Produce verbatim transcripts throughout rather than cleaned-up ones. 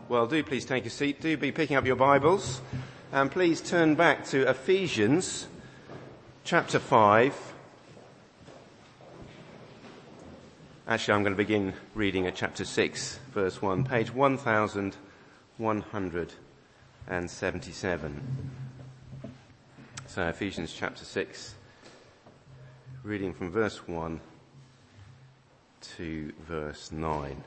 Well, do please take a seat. Do be picking up your Bibles. And please turn back to Ephesians chapter five. Actually, I'm going to begin reading at chapter six, verse one, page one thousand one hundred seventy-seven. So Ephesians chapter six, reading from verse one to verse nine.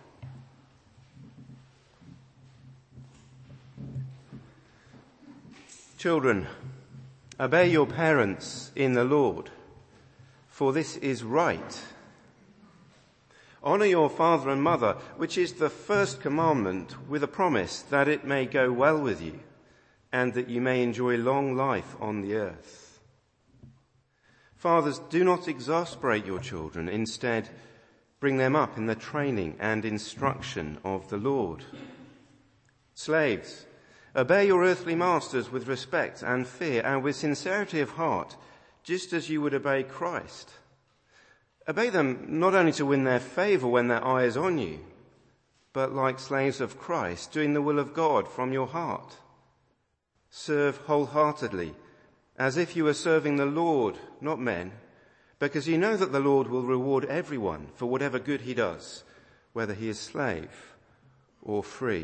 Children, obey your parents in the Lord, for this is right. Honour your father and mother, which is the first commandment, with a promise that it may go well with you, and that you may enjoy long life on the earth. Fathers, do not exasperate your children. Instead, bring them up in the training and instruction of the Lord. Slaves, obey your earthly masters with respect and fear and with sincerity of heart, just as you would obey Christ. Obey them not only to win their favour when their eye is on you, but like slaves of Christ, doing the will of God from your heart. Serve wholeheartedly, as if you were serving the Lord, not men, because you know that the Lord will reward everyone for whatever good he does, whether he is slave or free.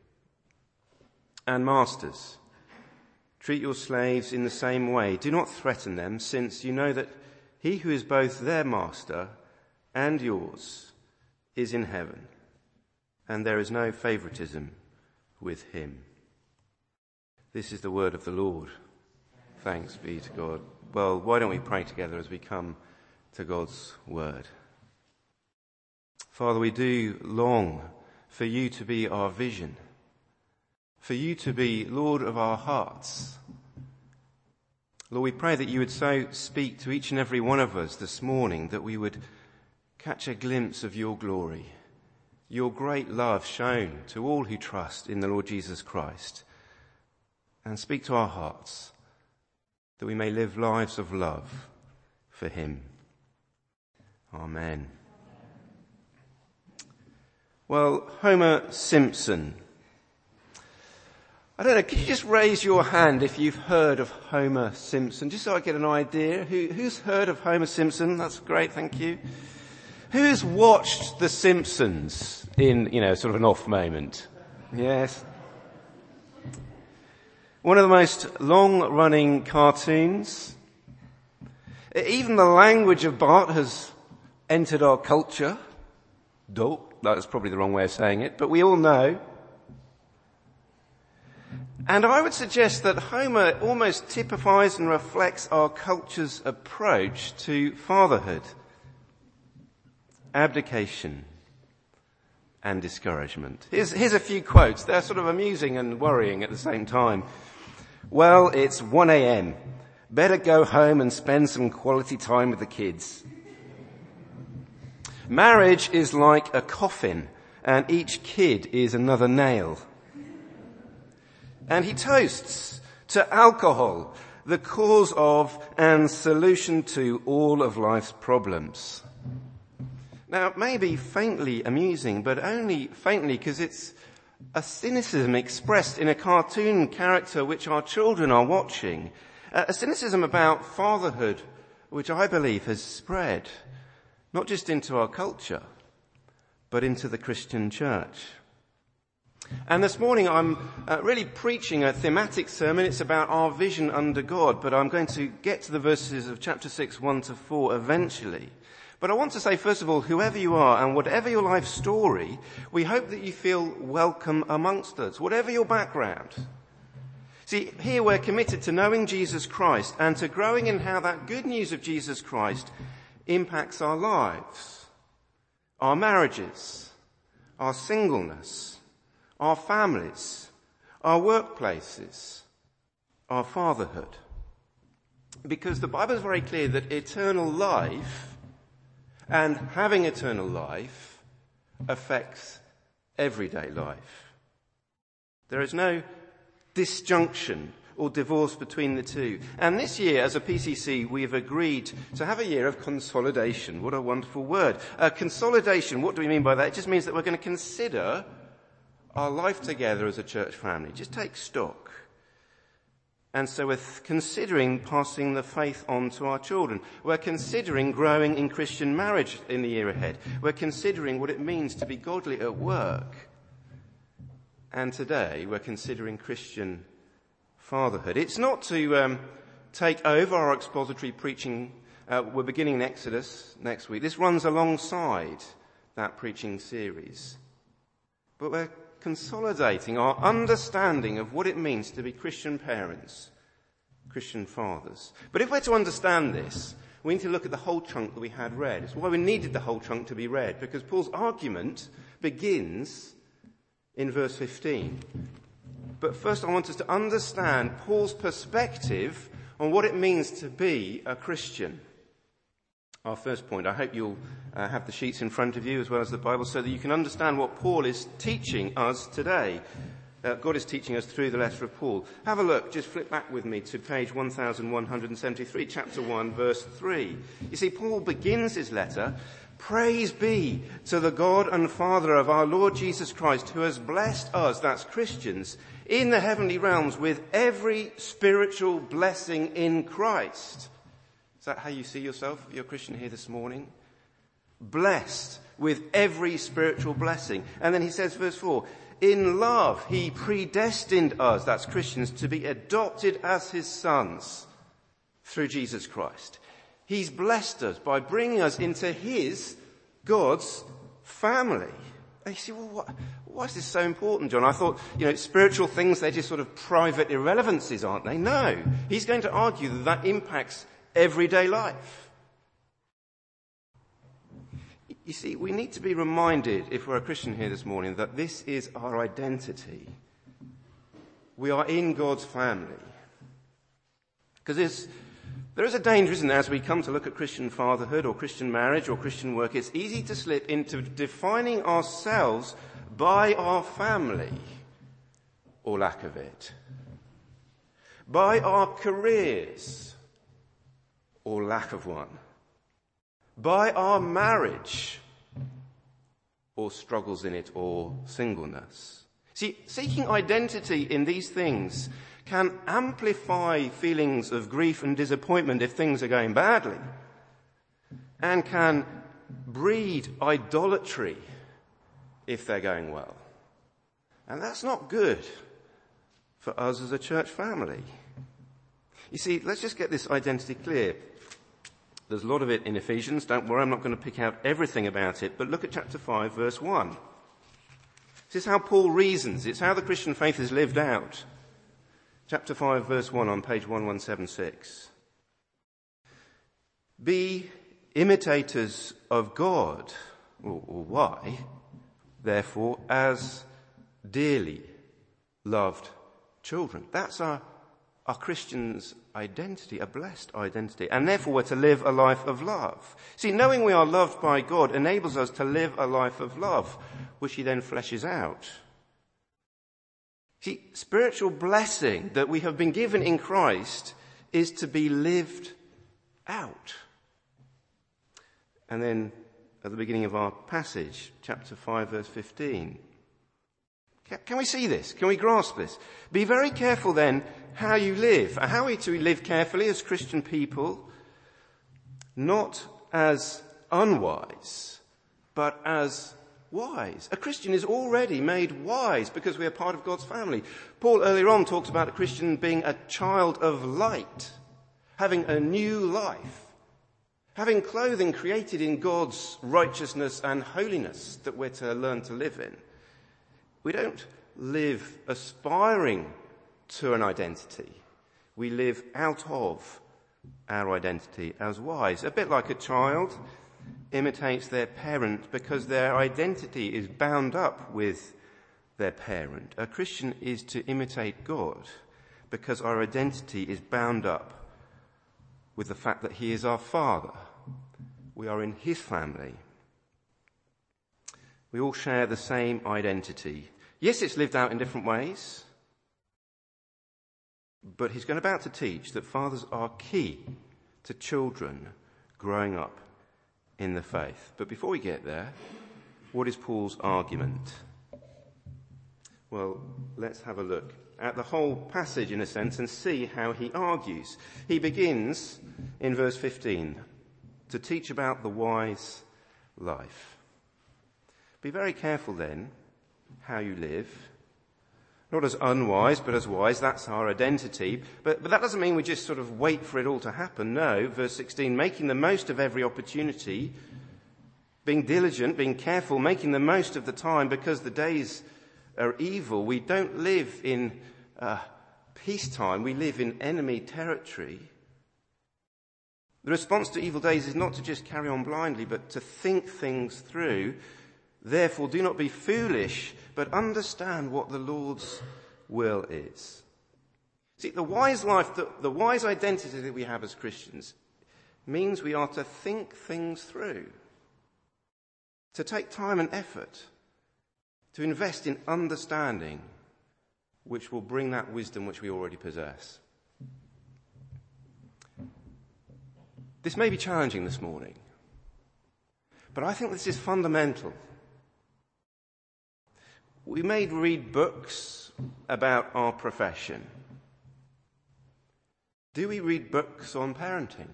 And masters, treat your slaves in the same way. Do not threaten them, since you know that he who is both their master and yours is in heaven, and there is no favoritism with him. This is the word of the Lord. Thanks be to God. Well, why don't we pray together as we come to God's word? Father, we do long for you to be our vision, for you to be Lord of our hearts. Lord, we pray that you would so speak to each and every one of us this morning that we would catch a glimpse of your glory, your great love shown to all who trust in the Lord Jesus Christ, and speak to our hearts that we may live lives of love for him. Amen. Well, Homer Simpson. I don't know, could you just raise your hand if you've heard of Homer Simpson, just so I get an idea? Who, who's heard of Homer Simpson? That's great, thank you. Who's watched The Simpsons in, you know, sort of an off moment? Yes. One of the most long-running cartoons. Even the language of Bart has entered our culture. Dope, that's probably the wrong way of saying it, but we all know. And I would suggest that Homer almost typifies and reflects our culture's approach to fatherhood, abdication, and discouragement. Here's, here's a few quotes. They're sort of amusing and worrying at the same time. Well, it's one a.m. Better go home and spend some quality time with the kids. Marriage is like a coffin, and each kid is another nail. And he toasts to alcohol, the cause of and solution to all of life's problems. Now, it may be faintly amusing, but only faintly because it's a cynicism expressed in a cartoon character which our children are watching. A cynicism about fatherhood, which I believe has spread, not just into our culture, but into the Christian church. And this morning I'm uh, really preaching a thematic sermon. It's about our vision under God, but I'm going to get to the verses of chapter six, one to four eventually. But I want to say, first of all, whoever you are and whatever your life story, we hope that you feel welcome amongst us, whatever your background. See, here we're committed to knowing Jesus Christ and to growing in how that good news of Jesus Christ impacts our lives, our marriages, our singleness, our families, our workplaces, our fatherhood. Because the Bible is very clear that eternal life and having eternal life affects everyday life. There is no disjunction or divorce between the two. And this year, as a P C C, we have agreed to have a year of consolidation. What a wonderful word. Uh, consolidation, what do we mean by that? It just means that we're going to consider our life together as a church family. Just take stock. And so we're considering passing the faith on to our children. We're considering growing in Christian marriage in the year ahead. We're considering what it means to be godly at work. And today we're considering Christian fatherhood. It's not to um, take over our expository preaching. Uh, we're beginning in Exodus next week. This runs alongside that preaching series. But we're consolidating our understanding of what it means to be Christian parents, Christian fathers. But if we're to understand this, we need to look at the whole chunk that we had read. It's why we needed the whole chunk to be read, because Paul's argument begins in verse fifteen. But first I want us to understand Paul's perspective on what it means to be a Christian. Our first point, I hope you'll uh, have the sheets in front of you as well as the Bible so that you can understand what Paul is teaching us today. Uh, God is teaching us through the letter of Paul. Have a look, just flip back with me to page one thousand one hundred seventy-three, chapter one, verse three. You see, Paul begins his letter, "Praise be to the God and Father of our Lord Jesus Christ, who has blessed us," that's Christians, "in the heavenly realms with every spiritual blessing in Christ." Is that how you see yourself if you're a Christian here this morning? Blessed with every spiritual blessing. And then he says, verse four, "In love he predestined us," that's Christians, "to be adopted as his sons through Jesus Christ." He's blessed us by bringing us into his, God's, family. And you see, well, what, why is this so important, John? I thought, you know, spiritual things, they're just sort of private irrelevancies, aren't they? No. He's going to argue that that impacts everyday life. You see, we need to be reminded, if we're a Christian here this morning, that this is our identity. We are in God's family. Because there is a danger, isn't there, as we come to look at Christian fatherhood or Christian marriage or Christian work, it's easy to slip into defining ourselves by our family, or lack of it, by our careers, or lack of one, by our marriage, or struggles in it, or singleness. See, seeking identity in these things can amplify feelings of grief and disappointment if things are going badly, and can breed idolatry if they're going well. And that's not good for us as a church family. You see, let's just get this identity clear. There's a lot of it in Ephesians. Don't worry, I'm not going to pick out everything about it. But look at chapter five, verse one. This is how Paul reasons. It's how the Christian faith is lived out. Chapter five, verse one on page eleven seventy-six. "Be imitators of God," or, or why? "Therefore, as dearly loved children." That's our Our Christian's identity, a blessed identity, and therefore we're to live a life of love. See, knowing we are loved by God enables us to live a life of love, which he then fleshes out. See, spiritual blessing that we have been given in Christ is to be lived out. And then at the beginning of our passage, chapter five, verse fifteen, can we see this? Can we grasp this? Be very careful then how you live. How are we to live carefully as Christian people? Not as unwise, but as wise. A Christian is already made wise because we are part of God's family. Paul earlier on talks about a Christian being a child of light, having a new life, having clothing created in God's righteousness and holiness that we're to learn to live in. We don't live aspiring to an identity. We live out of our identity as wise. A bit like a child imitates their parent because their identity is bound up with their parent. A Christian is to imitate God because our identity is bound up with the fact that he is our Father. We are in his family. We all share the same identity. Yes, it's lived out in different ways, but he's going about to teach that fathers are key to children growing up in the faith. But before we get there, what is Paul's argument? Well, let's have a look at the whole passage in a sense and see how he argues. He begins in verse fifteen to teach about the wise life. Be very careful then how you live. Not as unwise, but as wise. That's our identity. But, but that doesn't mean we just sort of wait for it all to happen. No, verse sixteen, making the most of every opportunity, being diligent, being careful, making the most of the time because the days are evil. We don't live in uh, peacetime. We live in enemy territory. The response to evil days is not to just carry on blindly, but to think things through. Therefore, do not be foolish, but understand what the Lord's will is. See, the wise life, the, the wise identity that we have as Christians means we are to think things through, to take time and effort, to invest in understanding, which will bring that wisdom which we already possess. This may be challenging this morning, but I think this is fundamental. We may read books about our profession. Do we read books on parenting?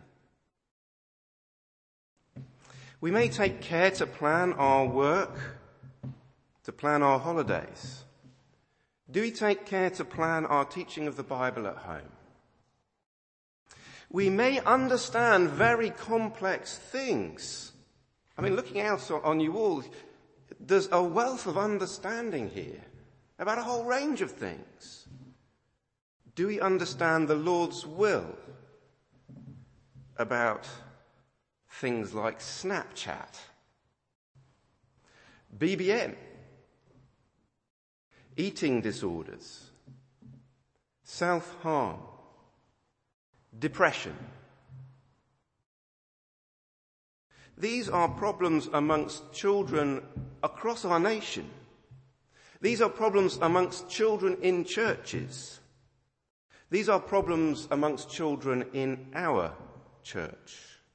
We may take care to plan our work, to plan our holidays. Do we take care to plan our teaching of the Bible at home? We may understand very complex things. I mean, looking out on you all, there's a wealth of understanding here about a whole range of things. Do we understand the Lord's will about things like Snapchat, B B M, eating disorders, self-harm, depression? These are problems amongst children across our nation. These are problems amongst children in churches. These are problems amongst children in our church.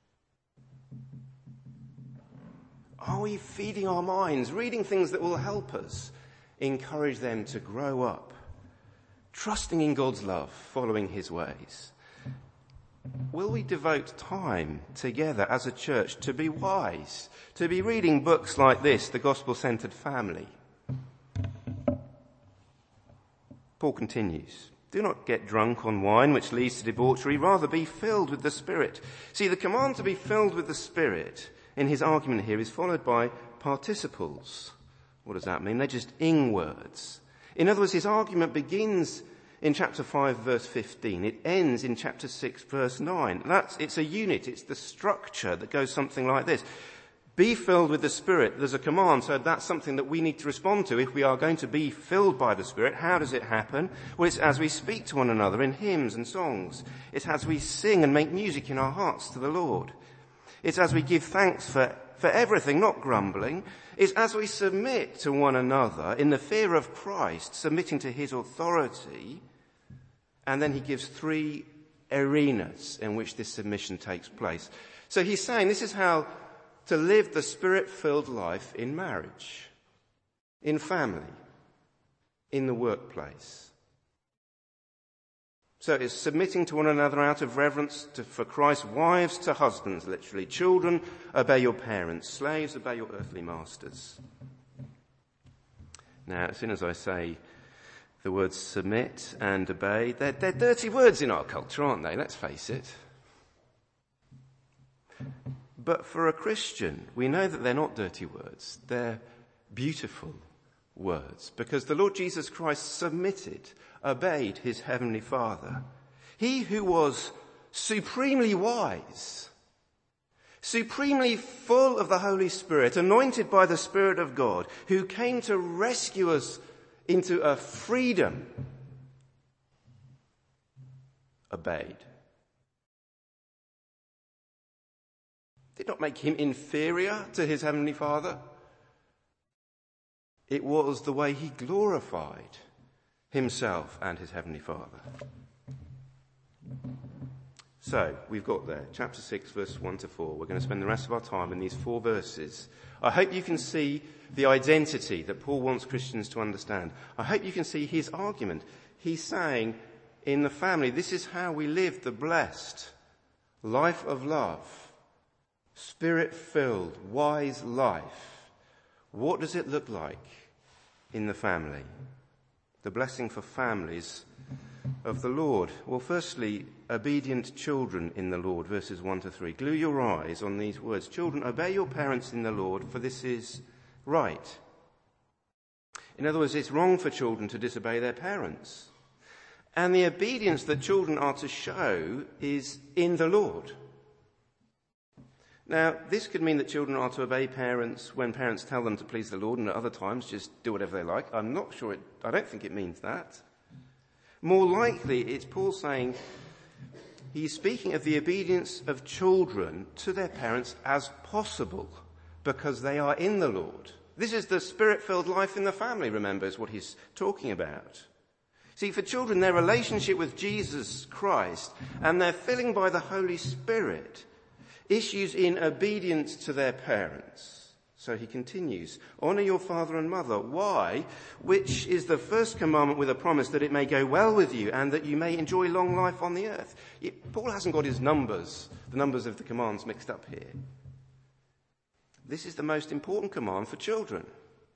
Are we feeding our minds, reading things that will help us, encourage them to grow up, trusting in God's love, following his ways? Will we devote time together as a church to be wise, to be reading books like this, The Gospel-Centered Family? Paul continues, do not get drunk on wine, which leads to debauchery. Rather be filled with the Spirit. See, the command to be filled with the Spirit in his argument here is followed by participles. What does that mean? They're just ing words. In other words, his argument begins in chapter five, verse fifteen. It ends in chapter six, verse nine. That's, it's a unit. It's the structure that goes something like this. Be filled with the Spirit. There's a command, so that's something that we need to respond to. If we are going to be filled by the Spirit, how does it happen? Well, it's as we speak to one another in hymns and songs. It's as we sing and make music in our hearts to the Lord. It's as we give thanks for, for everything, not grumbling. It's as we submit to one another in the fear of Christ, submitting to his authority. And then he gives three arenas in which this submission takes place. So he's saying this is how to live the Spirit-filled life in marriage, in family, in the workplace. So it's submitting to one another out of reverence to, for Christ. Wives to husbands, literally. Children, obey your parents. Slaves, obey your earthly masters. Now, as soon as I say the words submit and obey, they're, they're dirty words in our culture, aren't they? Let's face it. But for a Christian, we know that they're not dirty words. They're beautiful words, because the Lord Jesus Christ submitted, obeyed his heavenly Father. He who was supremely wise, supremely full of the Holy Spirit, anointed by the Spirit of God, who came to rescue us into a freedom, obeyed. Did not make him inferior to his heavenly Father. It was the way he glorified himself and his heavenly Father. So, we've got there, chapter six, verse one to four. We're going to spend the rest of our time in these four verses. I hope you can see the identity that Paul wants Christians to understand. I hope you can see his argument. He's saying, in the family, this is how we live the blessed life of love, spirit-filled, wise life. What does it look like in the family? The blessing for families of the Lord. Well, firstly, obedient children in the Lord, verses one to three. Glue your eyes on these words. Children, obey your parents in the Lord, for this is right. In other words, it's wrong for children to disobey their parents. And the obedience that children are to show is in the Lord. Now, this could mean that children are to obey parents when parents tell them to please the Lord, and at other times just do whatever they like. I'm not sure it, I don't think it means that. More likely, it's Paul saying he's speaking of the obedience of children to their parents as possible, because they are in the Lord. This is the spirit-filled life in the family, remember, is what he's talking about. See, for children, their relationship with Jesus Christ and their filling by the Holy Spirit issues in obedience to their parents. So he continues, honour your father and mother. Why? Which is the first commandment with a promise that it may go well with you and that you may enjoy long life on the earth. It, Paul hasn't got his numbers, the numbers of the commands mixed up here. This is the most important command for children.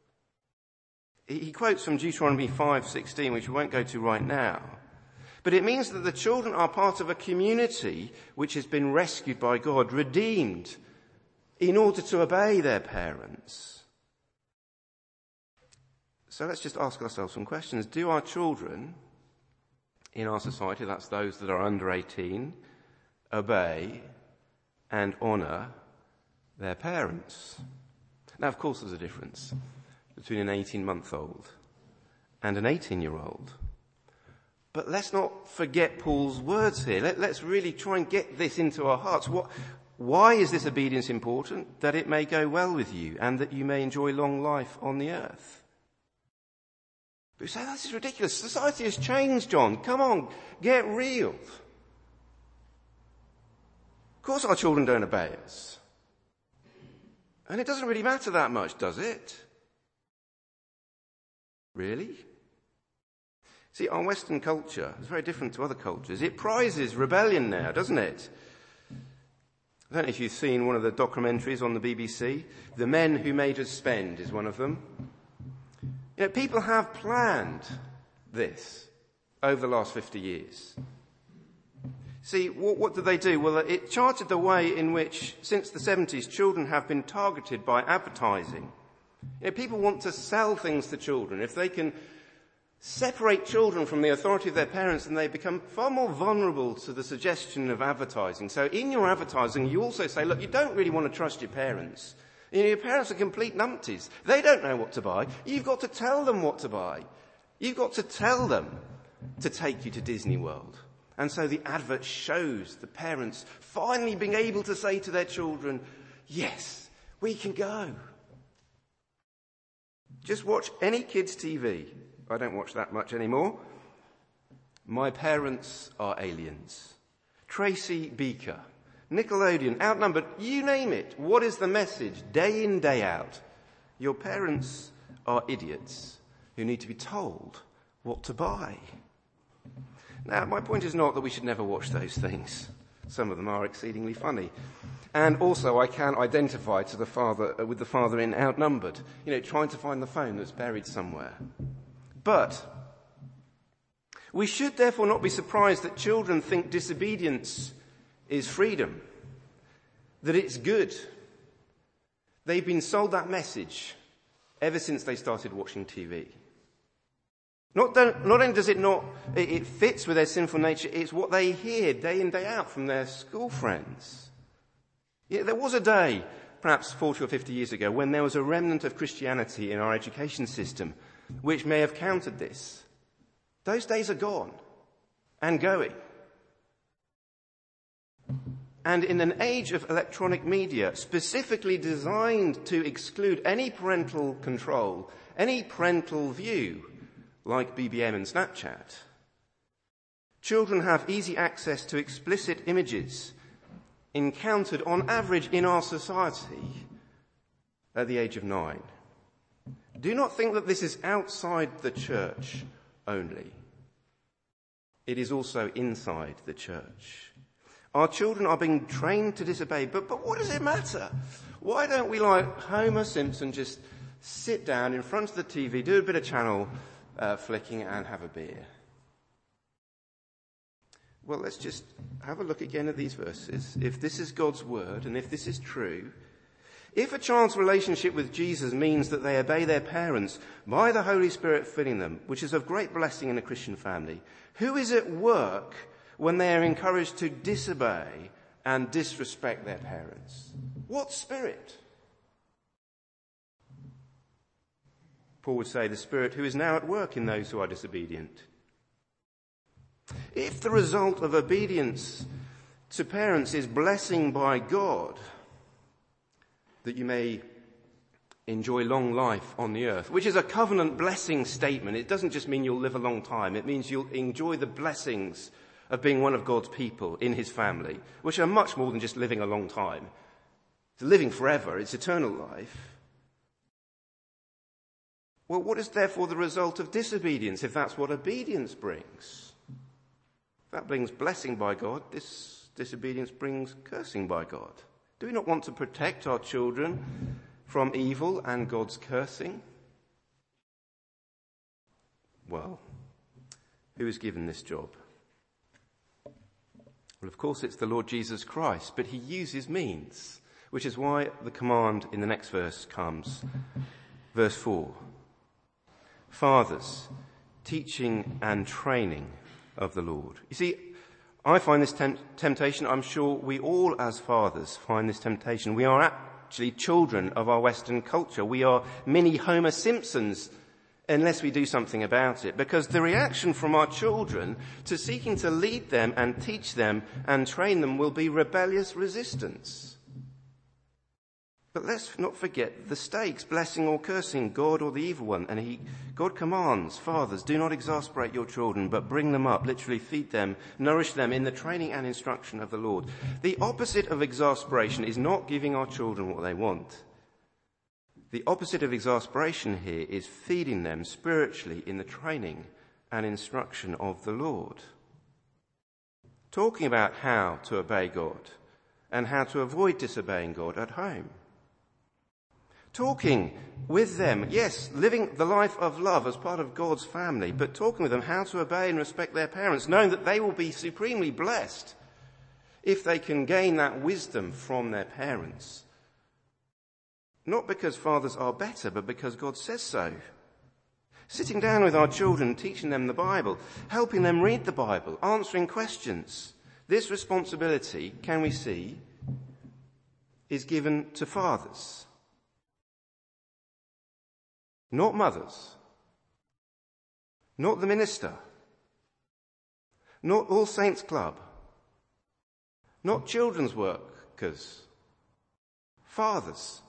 He quotes from Deuteronomy five sixteen, which we won't go to right now. But it means that the children are part of a community which has been rescued by God, redeemed, in order to obey their parents. So let's just ask ourselves some questions. Do our children in our society, that's those that are under eighteen, obey and honour their parents? Now, of course, there's a difference between an eighteen-month-old and an eighteen-year-old. But let's not forget Paul's words here. Let, let's really try and get this into our hearts. What, why is this obedience important? That it may go well with you and that you may enjoy long life on the earth. But you say, this is ridiculous. Society has changed, John. Come on, get real. Of course our children don't obey us. And it doesn't really matter that much, does it? Really? See, our Western culture is very different to other cultures. It prizes rebellion now, doesn't it? I don't know if you've seen one of the documentaries on the B B C. The Men Who Made Us Spend is one of them. You know, people have planned this over the last fifty years. See, what, what did they do? Well, it charted the way in which, since the seventies, children have been targeted by advertising. You know, people want to sell things to children. If they can separate children from the authority of their parents, then they become far more vulnerable to the suggestion of advertising. So in your advertising, you also say, look, you don't really want to trust your parents. You know, your parents are complete numpties. They don't know what to buy. You've got to tell them what to buy. You've got to tell them to take you to Disney World. And so the advert shows the parents finally being able to say to their children, yes, we can go. Just watch any kids' T V. I don't watch that much anymore. My parents are aliens. Tracy Beaker, Nickelodeon, Outnumbered, you name it. What is the message day in, day out? Your parents are idiots who need to be told what to buy. Now, my point is not that we should never watch those things. Some of them are exceedingly funny. And also, I can identify to the father, uh, with the father in Outnumbered, you know, trying to find the phone that's buried somewhere. But we should therefore not be surprised that children think disobedience is freedom, that it's good. They've been sold that message ever since they started watching T V. Not, not only does it not, it, it fits with their sinful nature, it's what they hear day in, day out from their school friends. Yeah, there was a day, perhaps forty or fifty years ago, when there was a remnant of Christianity in our education system which may have countered this. Those days are gone and going. And in an age of electronic media, specifically designed to exclude any parental control, any parental view, like B B M and Snapchat, Children have easy access to explicit images encountered on average in our society at the age of nine. Do not think that this is outside the church only. It is also inside the church. Our children are being trained to disobey, but, but what does it matter? Why don't we, like Homer Simpson, just sit down in front of the T V, do a bit of channel uh, flicking and have a beer? Well, let's just have a look again at these verses. If this is God's word and if this is true, if a child's relationship with Jesus means that they obey their parents by the Holy Spirit filling them, which is of great blessing in a Christian family, who is at work when they are encouraged to disobey and disrespect their parents? What spirit? Paul would say the spirit who is now at work in those who are disobedient. If the result of obedience to parents is blessing by God, that you may enjoy long life on the earth, which is a covenant blessing statement. It doesn't just mean you'll live a long time. It means you'll enjoy the blessings of being one of God's people in his family, which are much more than just living a long time. It's living forever. It's eternal life. Well, what is therefore the result of disobedience if that's what obedience brings? If that brings blessing by God, this disobedience brings cursing by God. Do we not want to protect our children from evil and God's cursing? Well, who is given this job? Well, of course, it's the Lord Jesus Christ, but he uses means, which is why the command in the next verse comes. Verse four. Fathers, teaching and training of the Lord. You see, I find this temp- temptation, I'm sure we all as fathers find this temptation. We are actually children of our Western culture. We are mini Homer Simpsons unless we do something about it. Because the reaction from our children to seeking to lead them and teach them and train them will be rebellious resistance. But let's not forget the stakes, blessing or cursing, God or the evil one. And he, God commands, fathers, do not exasperate your children, but bring them up, literally feed them, nourish them in the training and instruction of the Lord. The opposite of exasperation is not giving our children what they want. The opposite of exasperation here is feeding them spiritually in the training and instruction of the Lord. Talking about how to obey God and how to avoid disobeying God at home. Talking with them, yes, living the life of love as part of God's family, but talking with them how to obey and respect their parents, knowing that they will be supremely blessed if they can gain that wisdom from their parents. Not because fathers are better, but because God says so. Sitting down with our children, teaching them the Bible, helping them read the Bible, answering questions. This responsibility, can we see, is given to fathers. Not mothers, not the minister, not All Saints Club, not children's workers, fathers.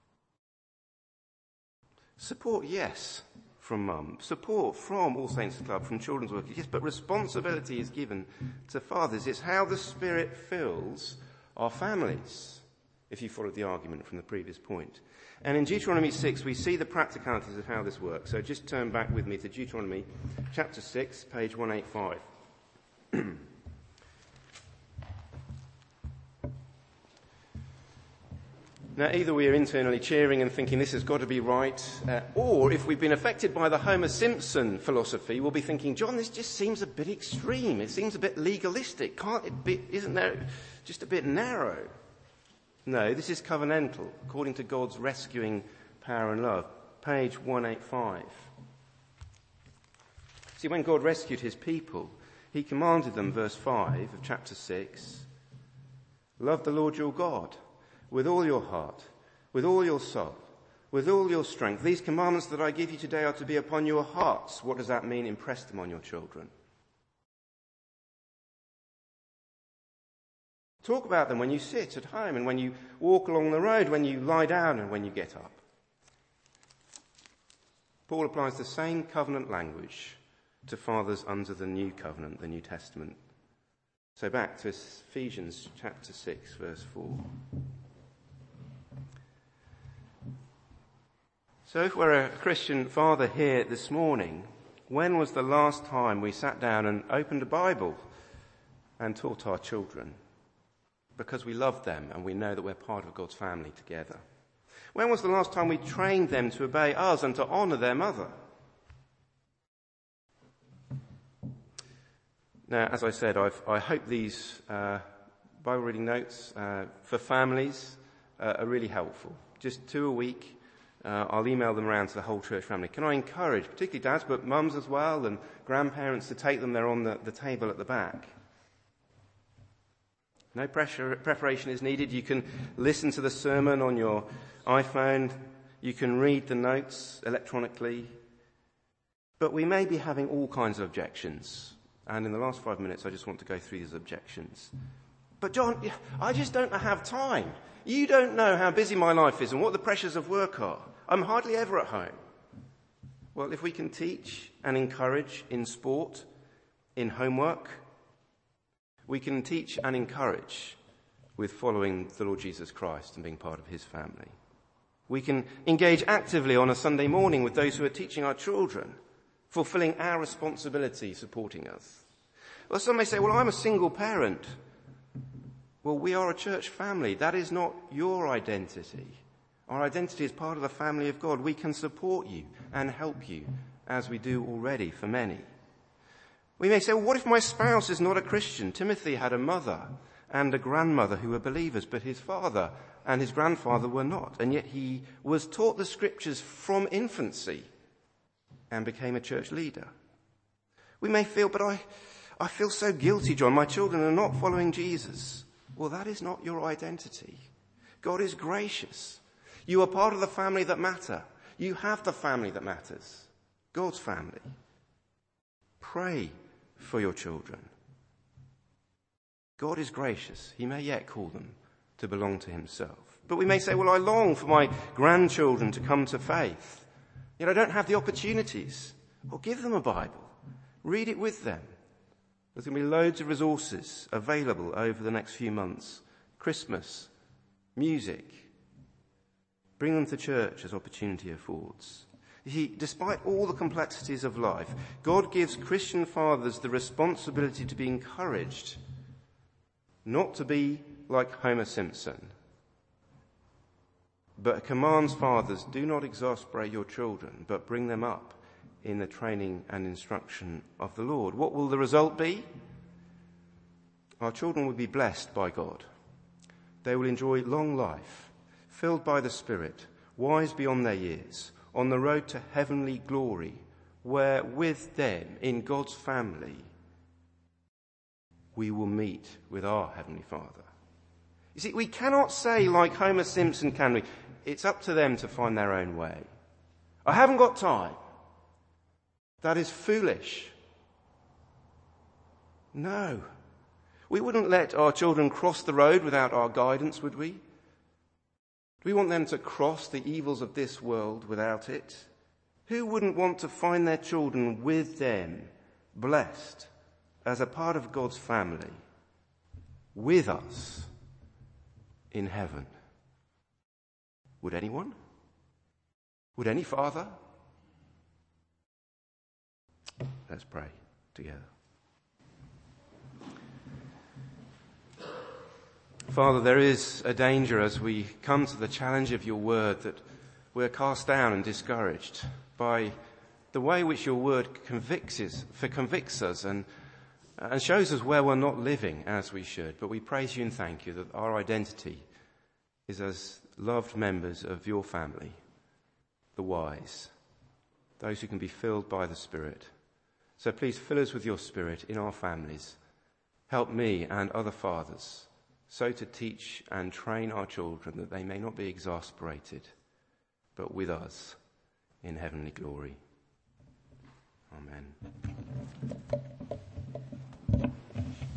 Support, yes, from mum. Support from All Saints Club, from children's workers, yes, but responsibility is given to fathers. It's how the Spirit fills our families, if you followed the argument from the previous point. And in Deuteronomy six, we see the practicalities of how this works. So just turn back with me to Deuteronomy chapter six, page one eighty-five. Now, either we are internally cheering and thinking this has got to be right, uh, or if we've been affected by the Homer Simpson philosophy, we'll be thinking, John, this just seems a bit extreme. It seems a bit legalistic. Can't it be, isn't there just a bit narrow? No, this is covenantal, according to God's rescuing power and love. Page one eighty-five. See, when God rescued his people, he commanded them, verse five of chapter six, love the Lord your God with all your heart, with all your soul, with all your strength. These commandments that I give you today are to be upon your hearts. What does that mean? Impress them on your children. Talk about them when you sit at home and when you walk along the road, when you lie down and when you get up. Paul applies the same covenant language to fathers under the new covenant, the New Testament. So back to Ephesians chapter six, verse four. So if we're a Christian father here this morning, when was the last time we sat down and opened a Bible and taught our children? Because we love them and we know that we're part of God's family together. When was the last time we trained them to obey us and to honour their mother? Now, as I said, I've, I hope these uh, Bible reading notes uh, for families uh, are really helpful. Just two a week. Uh, I'll email them around to the whole church family. Can I encourage, particularly dads, but mums as well, and grandparents to take them there on the, the table at the back? No pressure, preparation is needed. You can listen to the sermon on your iPhone. You can read the notes electronically. But we may be having all kinds of objections. And in the last five minutes, I just want to go through these objections. But John, I just don't have time. You don't know how busy my life is and what the pressures of work are. I'm hardly ever at home. Well, if we can teach and encourage in sport, in homework, we can teach and encourage with following the Lord Jesus Christ and being part of his family. We can engage actively on a Sunday morning with those who are teaching our children, fulfilling our responsibility, supporting us. Well, some may say, well, I'm a single parent. Well, we are a church family. That is not your identity. Our identity is part of the family of God. We can support you and help you, as we do already for many. We may say, well, what if my spouse is not a Christian? Timothy had a mother and a grandmother who were believers, but his father and his grandfather were not. And yet he was taught the scriptures from infancy and became a church leader. We may feel, but I, I feel so guilty, John. My children are not following Jesus. Well, that is not your identity. God is gracious. You are part of the family that matter. You have the family that matters. God's family. Pray for your children. God is gracious. He may yet call them to belong to himself. But we may say, well, I long for my grandchildren to come to faith. Yet I don't have the opportunities. Well, give them a Bible. Read it with them. There's going to be loads of resources available over the next few months. Christmas, music. Bring them to church as opportunity affords. You see, despite all the complexities of life, God gives Christian fathers the responsibility to be encouraged, not to be like Homer Simpson, but commands fathers, do not exasperate your children, but bring them up in the training and instruction of the Lord. What will the result be? Our children will be blessed by God. They will enjoy long life, filled by the Spirit, wise beyond their years, on the road to heavenly glory, where with them, in God's family, we will meet with our Heavenly Father. You see, we cannot say like Homer Simpson, can we? It's up to them to find their own way. I haven't got time. That is foolish. No. We wouldn't let our children cross the road without our guidance, would we? Do we want them to cross the evils of this world without it? Who wouldn't want to find their children with them, blessed, as a part of God's family, with us in heaven? Would anyone? Would any father? Let's pray together. Father, there is a danger as we come to the challenge of your word that we're cast down and discouraged by the way which your word convicts us, for convicts us and, and shows us where we're not living as we should. But we praise you and thank you that our identity is as loved members of your family, the wise, those who can be filled by the Spirit. So please fill us with your Spirit in our families. Help me and other fathers so to teach and train our children that they may not be exasperated, but with us in heavenly glory. Amen.